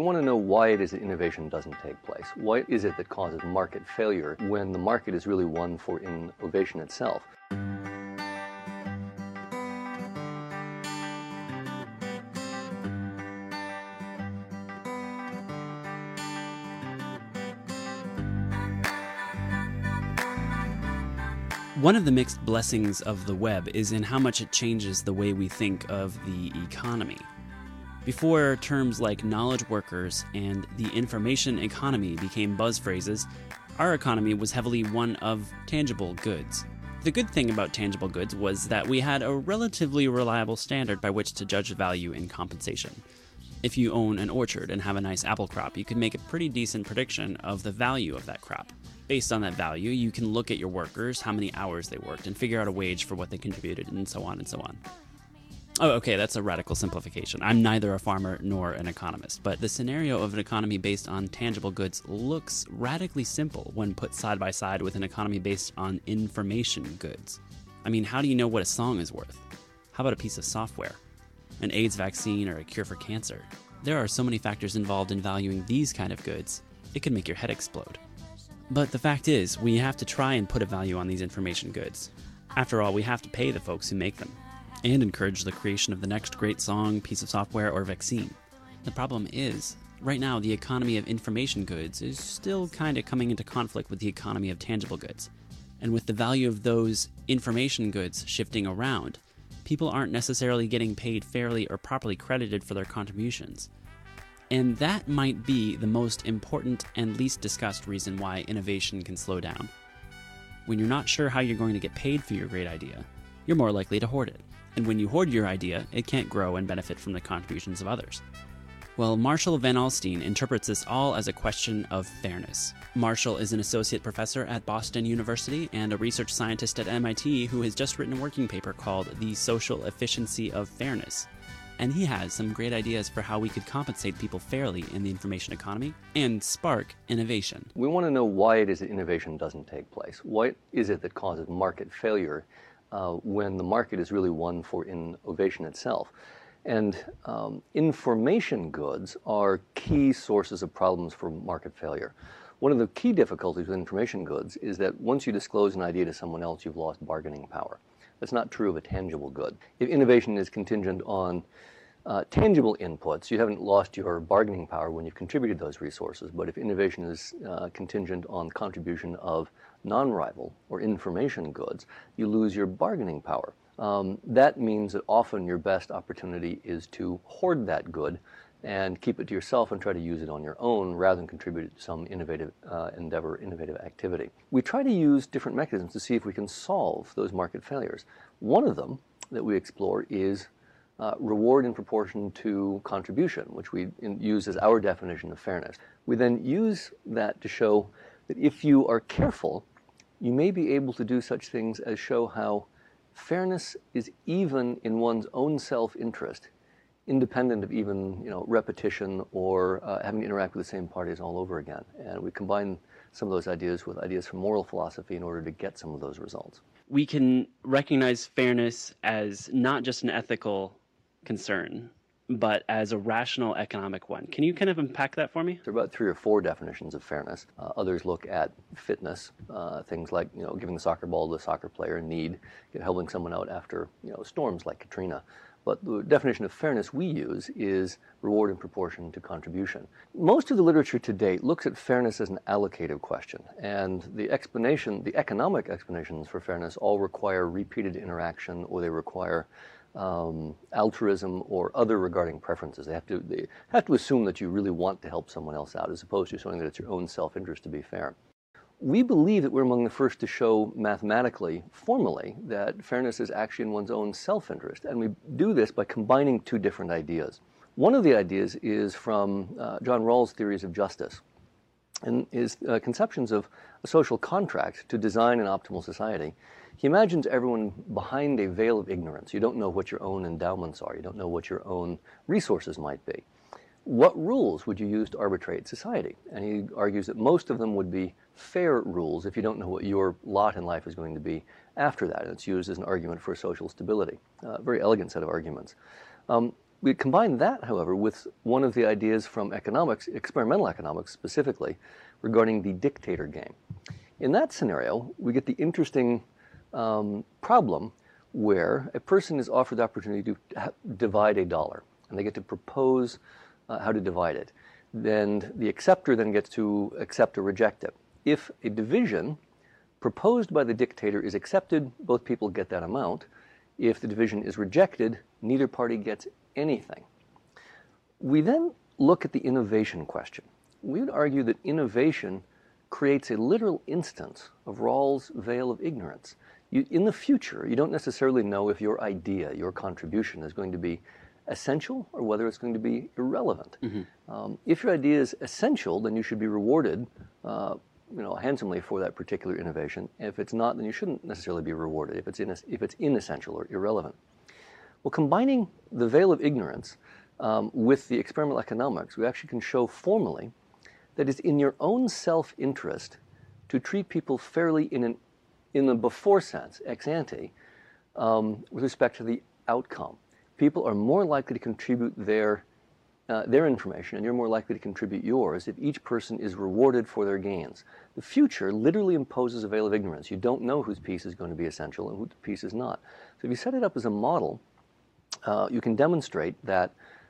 want to know why it is that innovation doesn't take place. What is it that causes market failure when the market is really one for innovation itself? One of the mixed blessings of the web is in how much it changes the way we think of the economy. Before terms like knowledge workers and the information economy became buzz phrases, our economy was heavily one of tangible goods. The good thing about tangible goods was that we had a relatively reliable standard by which to judge value and compensation. If you own an orchard and have a nice apple crop, you can make a pretty decent prediction of the value of that crop. Based on that value, you can look at your workers, how many hours they worked, and figure out a wage for what they contributed, and so on and so on. Oh, okay, that's a radical simplification. I'm neither a farmer nor an economist, but the scenario of an economy based on tangible goods looks radically simple when put side by side with an economy based on information goods. I mean, how do you know what a song is worth? How about a piece of software? An AIDS vaccine or a cure for cancer? There are so many factors involved in valuing these kind of goods, it could make your head explode. But the fact is, we have to try and put a value on these information goods. After all, we have to pay the folks who make them, and encourage the creation of the next great song, piece of software, or vaccine. The problem is, right now the economy of information goods is still kind of coming into conflict with the economy of tangible goods. And with the value of those information goods shifting around, people aren't necessarily getting paid fairly or properly credited for their contributions. And that might be the most important and least discussed reason why innovation can slow down. When you're not sure how you're going to get paid for your great idea, you're more likely to hoard it. And when you hoard your idea, it can't grow and benefit from the contributions of others. Well, Marshall Van Alstyne interprets this all as a question of fairness. Marshall is an associate professor at Boston University and a research scientist at MIT who has just written a working paper called The Social Efficiency of Fairness. And he has some great ideas for how we could compensate people fairly in the information economy and spark innovation. We want to know why it is that innovation doesn't take place. What is it that causes market failure when the market is really one for innovation itself? And information goods are key sources of problems for market failure. One of the key difficulties with information goods is that once you disclose an idea to someone else, you've lost bargaining power. That's not true of a tangible good. If innovation is contingent on tangible inputs, you haven't lost your bargaining power when you've contributed those resources. But if innovation is contingent on contribution of non-rival or information goods, you lose your bargaining power. That means that often your best opportunity is to hoard that good and keep it to yourself and try to use it on your own rather than contribute it to some innovative endeavor, innovative activity. We try to use different mechanisms to see if we can solve those market failures. One of them that we explore is reward in proportion to contribution, which we use as our definition of fairness. We then use that to show that if you are careful, you may be able to do such things as show how fairness is even in one's own self-interest, independent of even repetition or having to interact with the same parties all over again. And we combine some of those ideas with ideas from moral philosophy in order to get some of those results. We can recognize fairness as not just an ethical concern, but as a rational economic one. Can you kind of unpack that for me? There are about 3 or 4 definitions of fairness. Others look at fitness, things like giving the soccer ball to the soccer player in need, helping someone out after storms like Katrina. But the definition of fairness we use is reward in proportion to contribution. Most of the literature to date looks at fairness as an allocative question, and the economic explanations for fairness all require repeated interaction, or they require altruism or other regarding preferences. They have to assume that you really want to help someone else out, as opposed to showing that it's your own self-interest to be fair. We believe that we're among the first to show mathematically, formally, that fairness is actually in one's own self-interest, and we do this by combining 2 different ideas. One of the ideas is from John Rawls' theories of justice, and his conceptions of a social contract to design an optimal society. He imagines everyone behind a veil of ignorance. You don't know what your own endowments are. You don't know what your own resources might be. What rules would you use to arbitrate society? And he argues that most of them would be fair rules if you don't know what your lot in life is going to be after that. And it's used as an argument for social stability. A very elegant set of arguments. We combine that, however, with one of the ideas from economics, experimental economics specifically, regarding the dictator game. In that scenario, we get the interesting problem where a person is offered the opportunity to divide a dollar, and they get to propose how to divide it. Then the acceptor then gets to accept or reject it. If a division proposed by the dictator is accepted, both people get that amount. If the division is rejected, neither party gets anything. We then look at the innovation question. We would argue that innovation creates a literal instance of Rawls' veil of ignorance. In the future, you don't necessarily know if your idea, your contribution is going to be essential or whether it's going to be irrelevant. If your idea is essential, then you should be rewarded handsomely for that particular innovation. And if it's not, then you shouldn't necessarily be rewarded if it's inessential or irrelevant. Well, combining the veil of ignorance with the experimental economics, we actually can show formally that it's in your own self-interest to treat people fairly in the before sense, ex ante, with respect to the outcome. People are more likely to contribute their information, and you're more likely to contribute yours if each person is rewarded for their gains. The future literally imposes a veil of ignorance. You don't know whose piece is going to be essential and whose piece is not. So if you set it up as a model, you can demonstrate that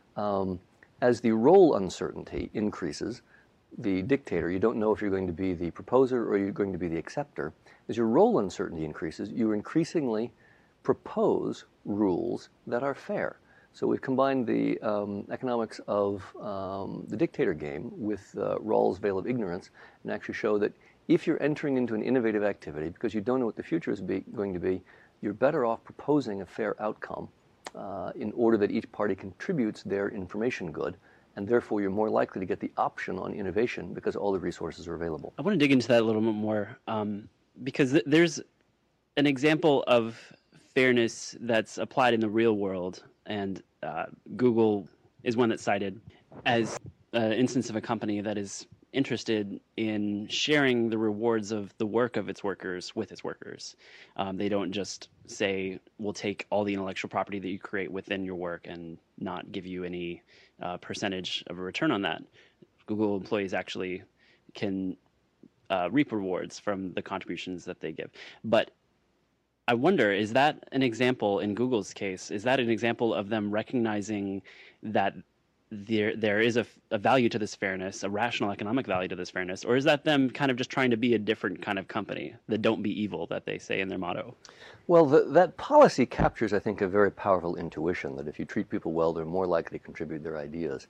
as the role uncertainty increases, the dictator, you don't know if you're going to be the proposer or you're going to be the acceptor. As your role uncertainty increases, you increasingly propose rules that are fair. So we've combined the economics of the dictator game with Rawls' veil of ignorance and actually show that if you're entering into an innovative activity because you don't know what the future is going to be, you're better off proposing a fair outcome in order that each party contributes their information good, and therefore you're more likely to get the option on innovation because all the resources are available. I want to dig into that a little bit more because there's an example of fairness that's applied in the real world, and Google is one that's cited as an instance of a company that is interested in sharing the rewards of the work of its workers with its workers. They don't just say, we'll take all the intellectual property that you create within your work and not give you any percentage of a return on that. Google employees actually can reap rewards from the contributions that they give. But I wonder, is that an example in Google's case? Is that an example of them recognizing that there is a value to this fairness, a rational economic value to this fairness, or is that them kind of just trying to be a different kind of company, the don't be evil that they say in their motto? Well, that policy captures, I think, a very powerful intuition that if you treat people well, they're more likely to contribute their ideas.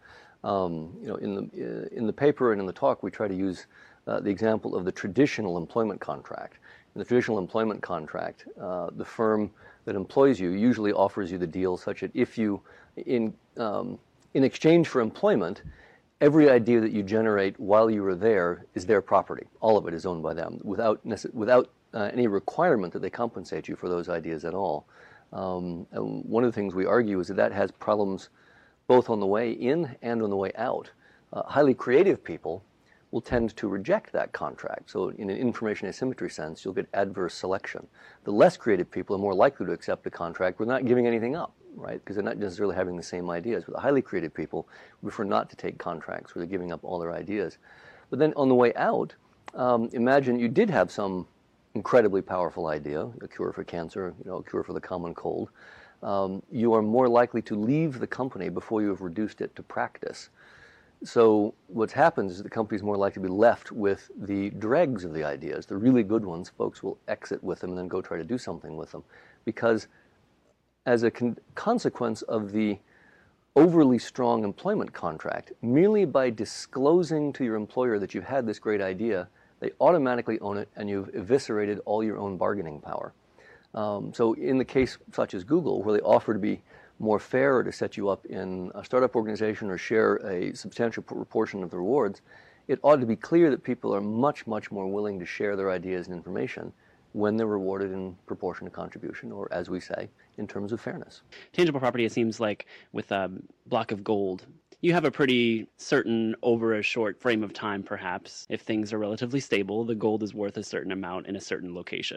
In the paper and in the talk, we try to use the example of the traditional employment contract. In the traditional employment contract, the firm that employs you usually offers you the deal such that if you, in exchange for employment, every idea that you generate while you are there is their property. All of it is owned by them without any requirement that they compensate you for those ideas at all. And one of the things we argue is that has problems both on the way in and on the way out. Highly creative people will tend to reject that contract. So in an information asymmetry sense, you'll get adverse selection. The less creative people are more likely to accept the contract with not giving anything up, right? Because they're not necessarily having the same ideas. But the highly creative people prefer not to take contracts where they're giving up all their ideas. But then on the way out, imagine you did have some incredibly powerful idea, a cure for cancer, a cure for the common cold. You are more likely to leave the company before you have reduced it to practice. So what happens is the company is more likely to be left with the dregs of the ideas. The really good ones, folks will exit with them and then go try to do something with them. Because as a consequence of the overly strong employment contract, merely by disclosing to your employer that you've had this great idea, they automatically own it and you've eviscerated all your own bargaining power. So in the case such as Google, where they offer to be more fair or to set you up in a startup organization or share a substantial proportion of the rewards, it ought to be clear that people are much, much more willing to share their ideas and information when they're rewarded in proportion to contribution, or as we say, in terms of fairness. Tangible property, it seems like with a block of gold, you have a pretty certain over a short frame of time, perhaps. If things are relatively stable, the gold is worth a certain amount in a certain location.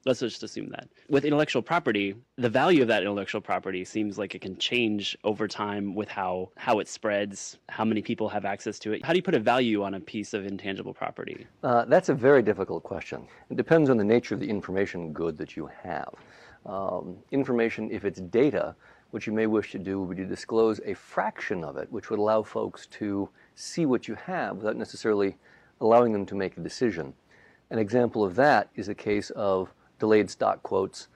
Let's just assume that. With intellectual property, the value of that intellectual property seems like it can change over time with how it spreads, how many people have access to it. How do you put a value on a piece of intangible property? That's a very difficult question. It depends on the nature of the information good that you have. Information, if it's data, what you may wish to do would be to disclose a fraction of it, which would allow folks to see what you have without necessarily allowing them to make a decision. An example of that is a case of delayed stock quotes,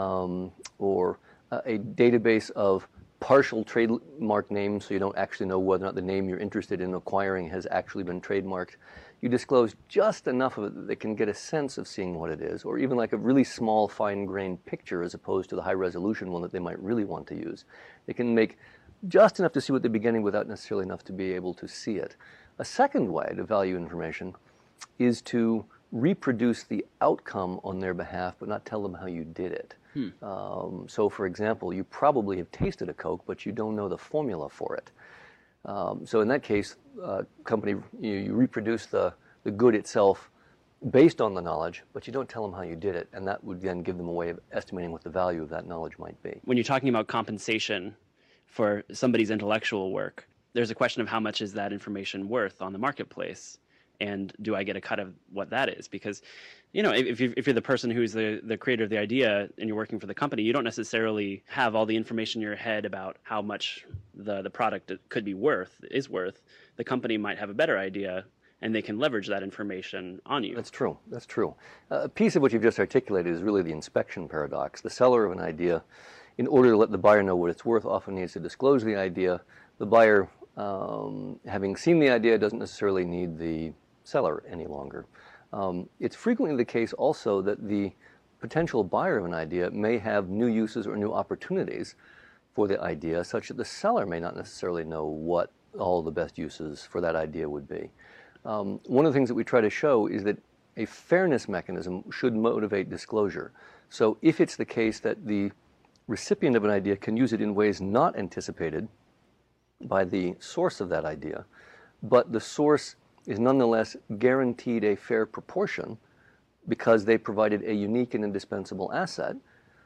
or a database of partial trademark names, so you don't actually know whether or not the name you're interested in acquiring has actually been trademarked. You disclose just enough of it that they can get a sense of seeing what it is, or even like a really small, fine-grained picture as opposed to the high-resolution one that they might really want to use. They can make just enough to see what they're beginning without necessarily enough to be able to see it. A second way to value information is to reproduce the outcome on their behalf, but not tell them how you did it. So, for example, you probably have tasted a Coke, but you don't know the formula for it. So in that case, company, you reproduce the good itself based on the knowledge, but you don't tell them how you did it, and that would then give them a way of estimating what the value of that knowledge might be. When you're talking about compensation for somebody's intellectual work, there's a question of how much is that information worth on the marketplace, and do I get a cut of what that is? Because, if you're the person who's the creator of the idea and you're working for the company, you don't necessarily have all the information in your head about how much the product could be worth. The company might have a better idea, and they can leverage that information on you. That's true. A piece of what you've just articulated is really the inspection paradox. The seller of an idea, in order to let the buyer know what it's worth, often needs to disclose the idea. The buyer, having seen the idea, doesn't necessarily need the seller any longer. It's frequently the case also that the potential buyer of an idea may have new uses or new opportunities for the idea, such that the seller may not necessarily know what all the best uses for that idea would be. One of the things that we try to show is that a fairness mechanism should motivate disclosure. So if it's the case that the recipient of an idea can use it in ways not anticipated by the source of that idea, but the source is nonetheless guaranteed a fair proportion because they provided a unique and indispensable asset,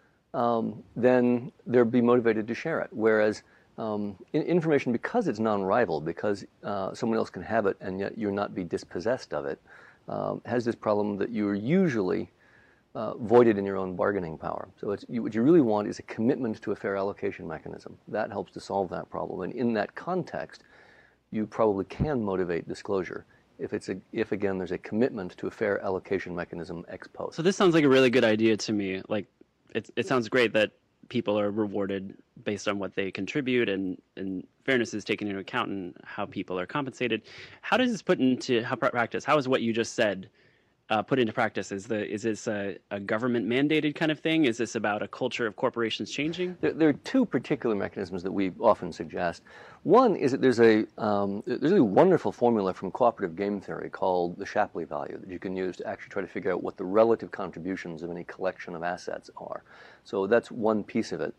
then they'll be motivated to share it. Whereas information, because it's non-rival, because someone else can have it and yet you'll not be dispossessed of it, has this problem that you're usually voided in your own bargaining power. So what you really want is a commitment to a fair allocation mechanism. That helps to solve that problem. And in that context, you probably can motivate disclosure if again there's a commitment to a fair allocation mechanism ex post. So this sounds like a really good idea to me. Like it sounds great that people are rewarded based on what they contribute, and fairness is taken into account in how people are compensated. How does this put into practice? How is what you just said put into practice? Is this a government mandated kind of thing? Is this about a culture of corporations changing? There are two particular mechanisms that we often suggest. One is that there's a wonderful formula from cooperative game theory called the Shapley value that you can use to actually try to figure out what the relative contributions of any collection of assets are. So that's one piece of it.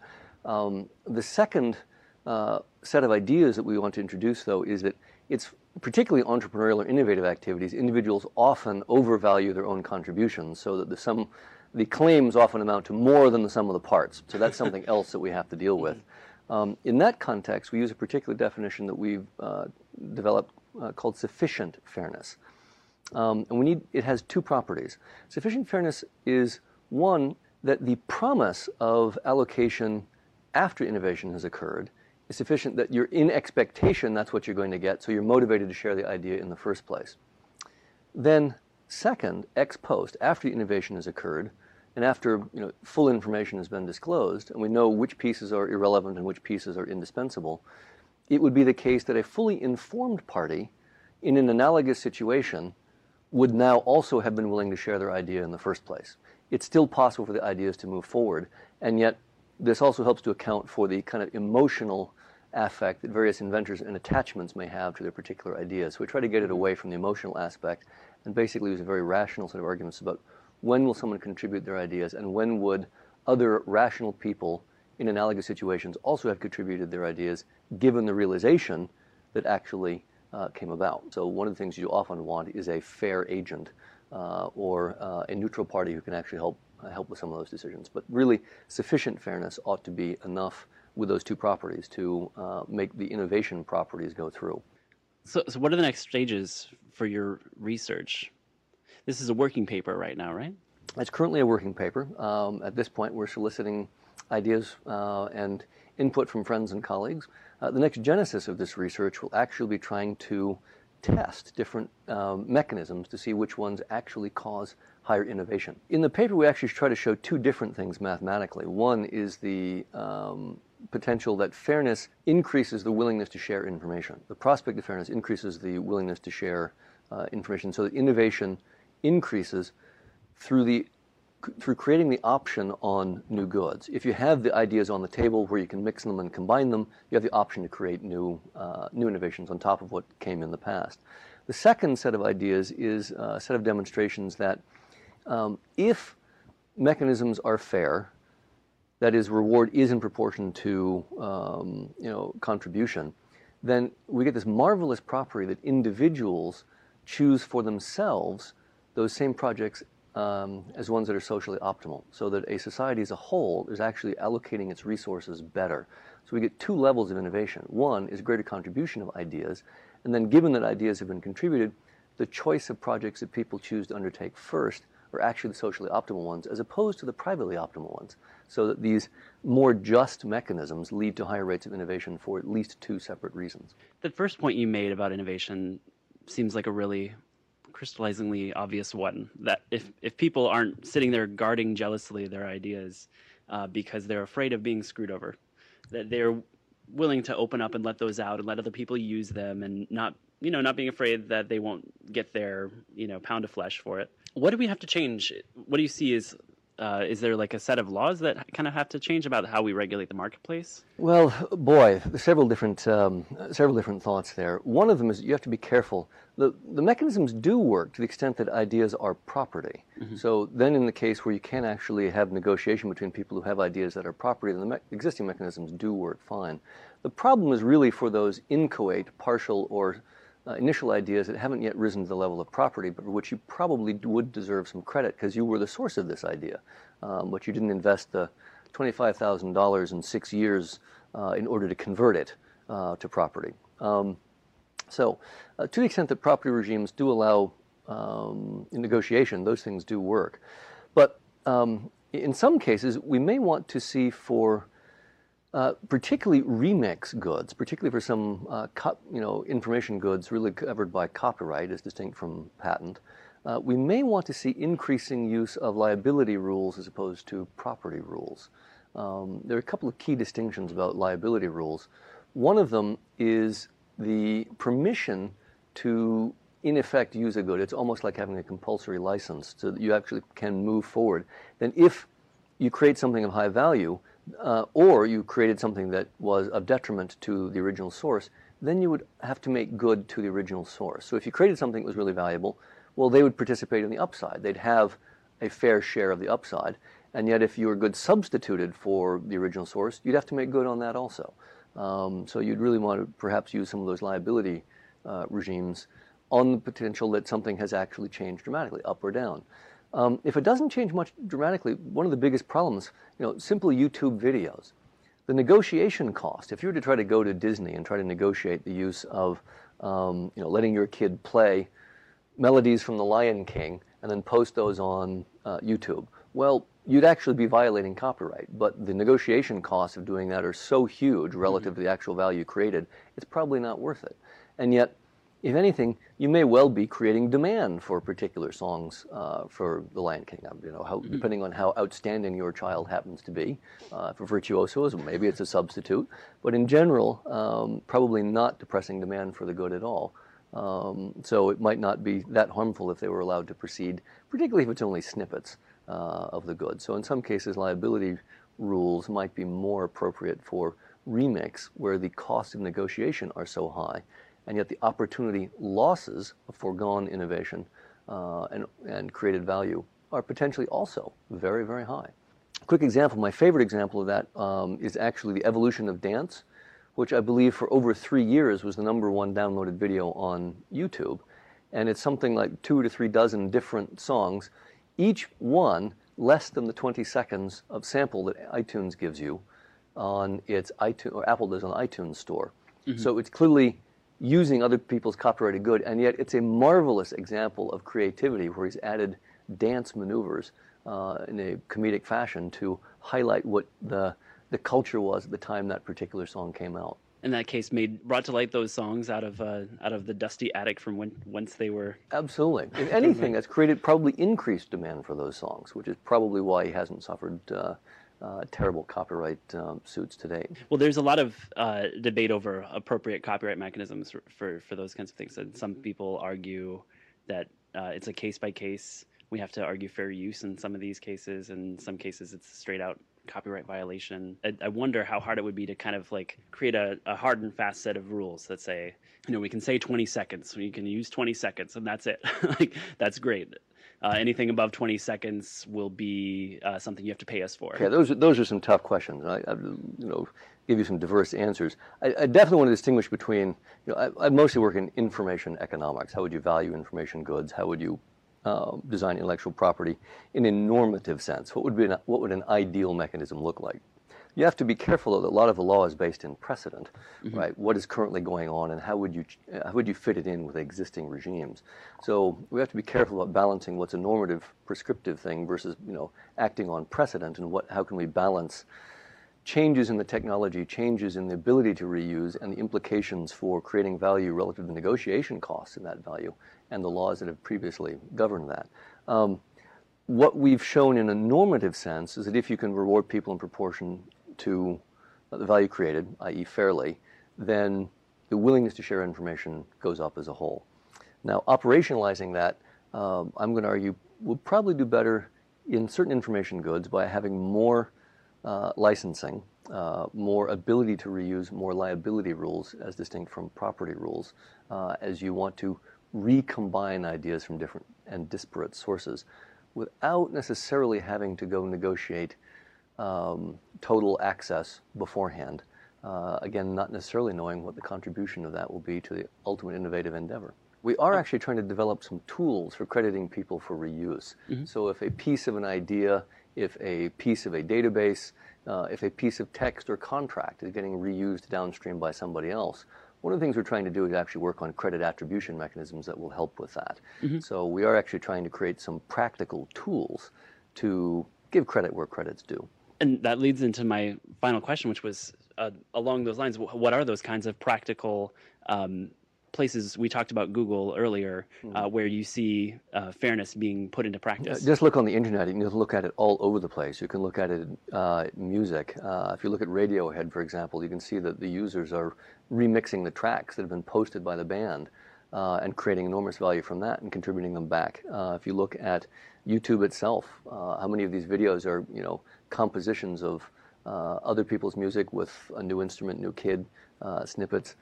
The second set of ideas that we want to introduce, though, is that it's particularly entrepreneurial or innovative activities, individuals often overvalue their own contributions, so that the claims often amount to more than the sum of the parts. So that's something else that we have to deal with. In that context, we use a particular definition that we've developed called sufficient fairness. And it has two properties. Sufficient fairness is, one, that the promise of allocation after innovation has occurred is sufficient that you're in expectation that's what you're going to get, so you're motivated to share the idea in the first place. Then, second, ex post, after the innovation has occurred, and after full information has been disclosed, and we know which pieces are irrelevant and which pieces are indispensable, it would be the case that a fully informed party in an analogous situation would now also have been willing to share their idea in the first place. It's still possible for the ideas to move forward, and yet this also helps to account for the kind of emotional affect that various inventors and attachments may have to their particular ideas. So we try to get it away from the emotional aspect and basically use a very rational set of arguments about when will someone contribute their ideas and when would other rational people in analogous situations also have contributed their ideas given the realization that actually came about. So one of the things you often want is a fair agent or a neutral party who can actually help help with some of those decisions. But really, sufficient fairness ought to be enough with those two properties to make the innovation properties go through. So what are the next stages for your research? This is a working paper right now, right? It's currently a working paper. At this point, we're soliciting ideas and input from friends and colleagues. The next genesis of this research will actually be trying to test different mechanisms to see which ones actually cause higher innovation. In the paper, we actually try to show two different things mathematically. One is the potential that fairness increases the willingness to share information. The prospect of fairness increases the willingness to share information, so that innovation increases through creating the option on new goods. If you have the ideas on the table where you can mix them and combine them, you have the option to create new innovations on top of what came in the past. The second set of ideas is a set of demonstrations that if mechanisms are fair, that is, reward is in proportion to contribution, then we get this marvelous property that individuals choose for themselves those same projects as ones that are socially optimal, so that a society as a whole is actually allocating its resources better. So we get two levels of innovation. One is greater contribution of ideas, and then given that ideas have been contributed, the choice of projects that people choose to undertake first are actually the socially optimal ones, as opposed to the privately optimal ones, so that these more just mechanisms lead to higher rates of innovation for at least two separate reasons. The first point you made about innovation seems like a really crystallizingly obvious one, that if people aren't sitting there guarding jealously their ideas because they're afraid of being screwed over, that they're willing to open up and let those out and let other people use them, and not being afraid that they won't get their pound of flesh for it. What do we have to change? What do you see is there like a set of laws that kind of have to change about how we regulate the marketplace? Well, boy, there's several different thoughts there. One of them is you have to be careful. The mechanisms do work to the extent that ideas are property. Mm-hmm. So then in the case where you can't actually have negotiation between people who have ideas that are property, then the existing mechanisms do work fine. The problem is really for those inchoate, partial, or initial ideas that haven't yet risen to the level of property, but for which you probably would deserve some credit because you were the source of this idea, but you didn't invest the $25,000 in 6 years in order to convert it to property. So to the extent that property regimes do allow in negotiation, those things do work. But in some cases, we may want to see for particularly remix goods, particularly for some information goods really covered by copyright as distinct from patent, we may want to see increasing use of liability rules as opposed to property rules. There are a couple of key distinctions about liability rules. One of them is the permission to, in effect, use a good. It's almost like having a compulsory license so that you actually can move forward. Then if you create something of high value, or you created something that was of detriment to the original source, then you would have to make good to the original source. So if you created something that was really valuable, well, they would participate in the upside. They'd have a fair share of the upside. And yet if your good substituted for the original source, you'd have to make good on that also. So you'd really want to perhaps use some of those liability regimes on the potential that something has actually changed dramatically, up or down. If it doesn't change much dramatically, one of the biggest problems, simple YouTube videos. The negotiation cost, if you were to try to go to Disney and try to negotiate the use of letting your kid play melodies from The Lion King and then post those on YouTube, well, you'd actually be violating copyright. But the negotiation costs of doing that are so huge relative to the actual value created, it's probably not worth it. And yet, if anything, you may well be creating demand for particular songs for The Lion King. Depending on how outstanding your child happens to be. For virtuosos, maybe it's a substitute. But in general, probably not depressing demand for the good at all. So it might not be that harmful if they were allowed to proceed, particularly if it's only snippets of the good. So in some cases, liability rules might be more appropriate for remix, where the costs of negotiation are so high, and yet the opportunity losses of foregone innovation and created value are potentially also very, very high. Quick example, my favorite example of that is actually the evolution of dance, which I believe for over 3 years was the #1 downloaded video on YouTube. And it's something like 2 to 3 dozen different songs, each one less than the 20 seconds of sample that iTunes gives you on its iTunes, or Apple does on the iTunes store. So it's clearly using other people's copyrighted good, and yet it's a marvelous example of creativity where he's added dance maneuvers in a comedic fashion to highlight what the culture was at the time that particular song came out. In that case, brought to light those songs out of the dusty attic from whence they were. Absolutely. If anything, that's created probably increased demand for those songs, which is probably why he hasn't suffered terrible copyright suits today. Well, there's a lot of debate over appropriate copyright mechanisms for those kinds of things. And some people argue that it's a case by case. We have to argue fair use in some of these cases. In some cases, it's straight out copyright violation. I wonder how hard it would be to kind of like create a hard and fast set of rules that say, we can say 20 seconds, you can use 20 seconds, and that's it. Like, that's great. Anything above 20 seconds will be something you have to pay us for. Yeah, those are some tough questions. I give you some diverse answers. I definitely want to distinguish between, I mostly work in information economics. How would you value information goods? How would you design intellectual property in a normative sense? What would an ideal mechanism look like? You have to be careful, though, that a lot of the law is based in precedent, right? What is currently going on, and how would you fit it in with existing regimes? So we have to be careful about balancing what's a normative, prescriptive thing versus, acting on precedent, and how can we balance changes in the technology, changes in the ability to reuse, and the implications for creating value relative to the negotiation costs in that value, and the laws that have previously governed that. What we've shown in a normative sense is that if you can reward people in proportion to the value created, i.e. fairly, then the willingness to share information goes up as a whole. Now, operationalizing that, I'm going to argue, will probably do better in certain information goods by having more licensing, more ability to reuse, more liability rules as distinct from property rules, as you want to recombine ideas from different and disparate sources without necessarily having to go negotiate total access beforehand. Again, not necessarily knowing what the contribution of that will be to the ultimate innovative endeavor. We are actually trying to develop some tools for crediting people for reuse. So if a piece of an idea, if a piece of a database, if a piece of text or contract is getting reused downstream by somebody else, one of the things we're trying to do is actually work on credit attribution mechanisms that will help with that. So we are actually trying to create some practical tools to give credit where credit's due. And that leads into my final question, which was along those lines. What are those kinds of practical places? We talked about Google earlier, where you see fairness being put into practice. Just look on the internet. You can look at it all over the place. You can look at it in music. If you look at Radiohead, for example, you can see that the users are remixing the tracks that have been posted by the band and creating enormous value from that and contributing them back. If you look at YouTube itself, how many of these videos are compositions of other people's music with a new instrument, new kid, snippets.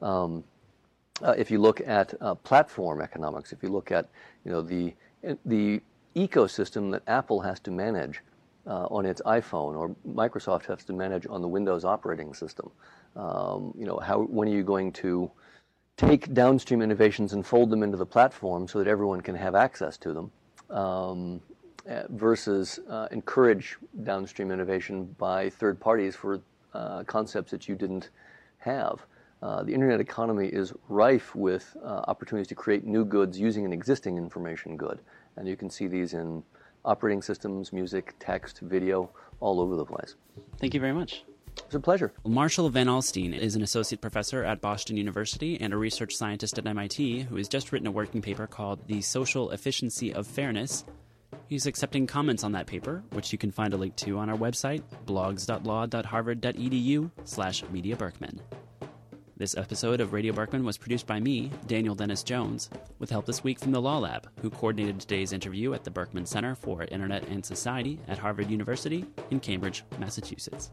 If you look at platform economics, if you look at the ecosystem that Apple has to manage on its iPhone, or Microsoft has to manage on the Windows operating system, when are you going to take downstream innovations and fold them into the platform so that everyone can have access to them, versus encourage downstream innovation by third parties for concepts that you didn't have. The internet economy is rife with opportunities to create new goods using an existing information good. And you can see these in operating systems, music, text, video, all over the place. Thank you very much. It's a pleasure. Marshall Van Alstyne is an associate professor at Boston University and a research scientist at MIT who has just written a working paper called The Social Efficiency of Fairness. He's accepting comments on that paper, which you can find a link to on our website, blogs.law.harvard.edu/Media Berkman. This episode of Radio Berkman was produced by me, Daniel Dennis Jones, with help this week from the Law Lab, who coordinated today's interview at the Berkman Center for Internet and Society at Harvard University in Cambridge, Massachusetts.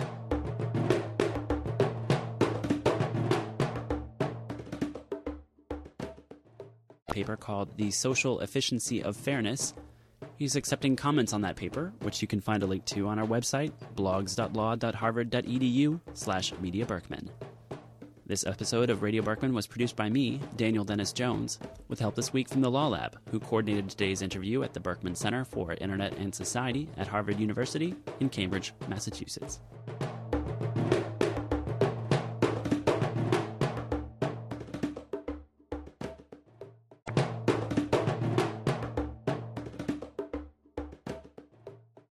Paper called The Social Efficiency of Fairness. He's accepting comments on that paper, which you can find a link to on our website, blogs.law.harvard.edu/Media Berkman. This episode of Radio Berkman was produced by me, Daniel Dennis Jones, with help this week from the Law Lab, who coordinated today's interview at the Berkman Center for Internet and Society at Harvard University in Cambridge, Massachusetts.